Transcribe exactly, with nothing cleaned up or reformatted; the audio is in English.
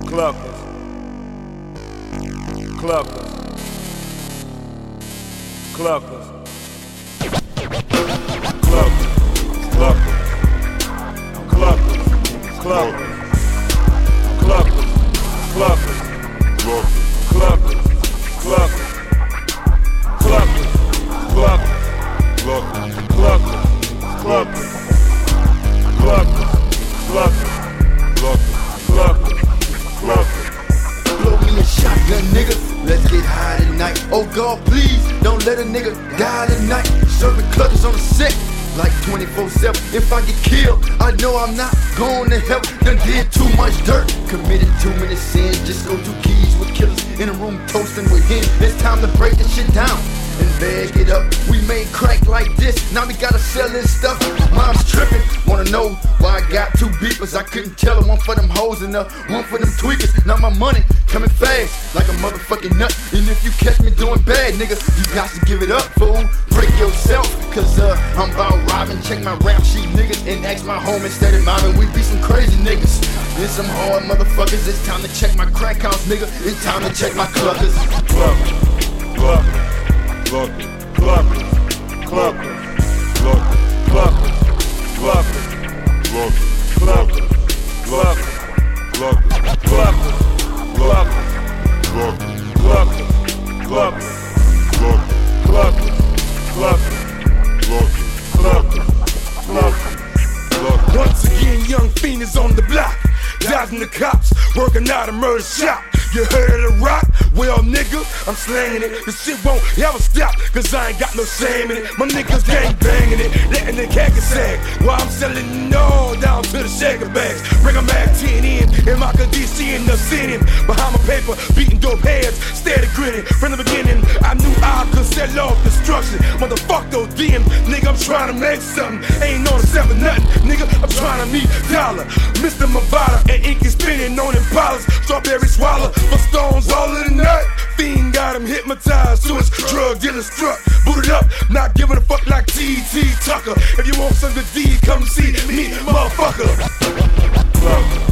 Cluckers, cluckers, cluckers, cluckers, cluckers, cluckers, cluckers, cluckers, cluckers, cluckers, cluckers, cluckers, cluckers, cluckers, cluckers, cluckers, cluckers, cluckers, cluckers. Blow me a shotgun, nigga. Let's get high tonight. Oh God, please don't let a nigga die tonight. Serving cluckers on the set like twenty-four seven. If I get killed, I know I'm not going to hell. Done did too much dirt, committed too many sins. Just go two keys with killers in a room toasting with him. It's time to break this shit down and bag it up. We made crack like this, now we gotta sell this stuff. Mom's tripping, wanna know why I got two beepers. I couldn't tell her, one for them hoes and uh, one for them tweakers. Now my money coming fast like a motherfucking nut. And if you catch me doing bad, nigga, you got to give it up, fool. Break yourself, cause uh, I'm about robbing. Check my rap sheet, niggas, and ask my home instead of mobbing. We be some crazy niggas and some hard motherfuckers. It's time to check my crack house, nigga. It's time to check my cluckers. Cluckers, cluckers, cluckers, cluckers, cluckers, cluckers, cluckers, cluckers, cluckers, cluckers, cluckers, cluckers, cluckers, cluckers, cluckers, cluckers, cluckers, cluckers. Once again, young fiend is on the block, dodging the cops, working out a murder shop. You heard of the rock? Well, nigga, I'm slanging it. This shit won't ever stop, cause I ain't got no shame in it. My niggas gang banging it, letting the khaki sag, while I'm selling it all down to the shaker bags. Bring a Mac ten in, and my D C in the city. Behind my paper, beating dope heads, steady grinning. From the beginning, I knew I could sell off destruction. Motherfuck those D Ms, nigga, I'm trying to make something. Ain't on the seven nothing, nigga, I'm trying to meet dollar. Mister Mavada and Inky spinning on Impalas. Strawberry swallow for stones all in the night. Fiend got him hypnotized to his drug dealer struck. Booted up, not giving a fuck like T T Tucker. If you want some good D, come see me, motherfucker. Cluckers.